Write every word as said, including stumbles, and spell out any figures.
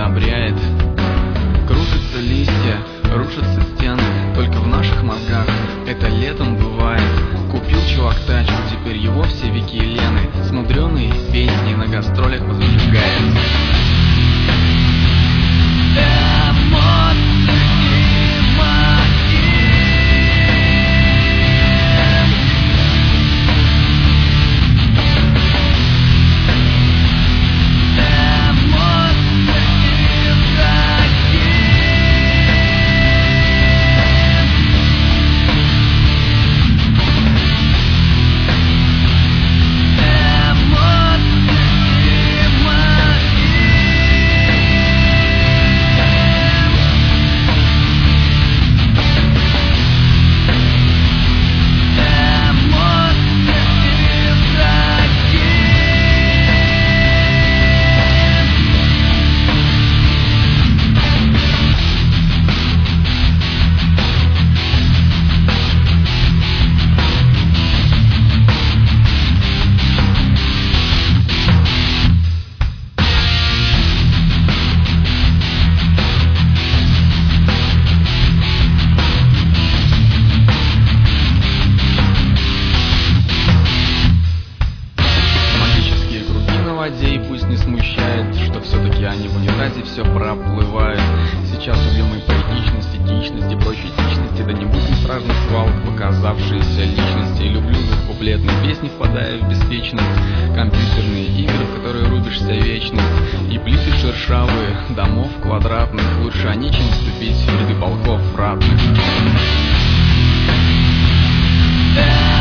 одобряет. Кружатся листья, рушатся стены, только в наших мозгах это летом бывает. Купил чувак тачку, теперь его все веки Лены с мудреной песней на гастролях позажигает. И пусть не смущает, что все-таки они в унитазе все проплывают. Сейчас убьем и поэтичность, этичность и прочей этичности, да не будем сражных свалок показавшиеся личности. Люблю звук куплетной песни, впадая в беспечность, компьютерные игры, в которые рубишься вечность, и плиты шершавые домов квадратных. Лучше они, чем вступить в ряды полков ратных.